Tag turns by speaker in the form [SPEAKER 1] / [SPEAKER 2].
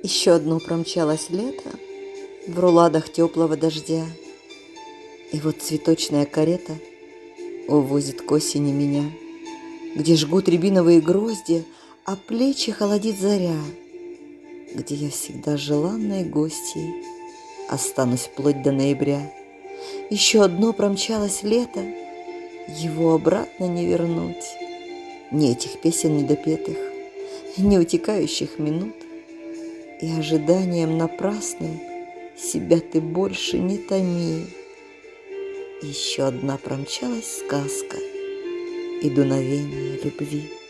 [SPEAKER 1] Еще одно промчалось лето в руладах теплого дождя. И вот цветочная карета увозит к осени меня, где жгут рябиновые грозди, а плечи холодит заря, где я всегда желанной гостьей останусь вплоть до ноября. Еще одно промчалось лето, его обратно не вернуть. Ни этих песен недопетых, ни утекающих минут. И ожиданием напрасным себя ты больше не томи. Еще одна промчалась сказка и дуновение любви.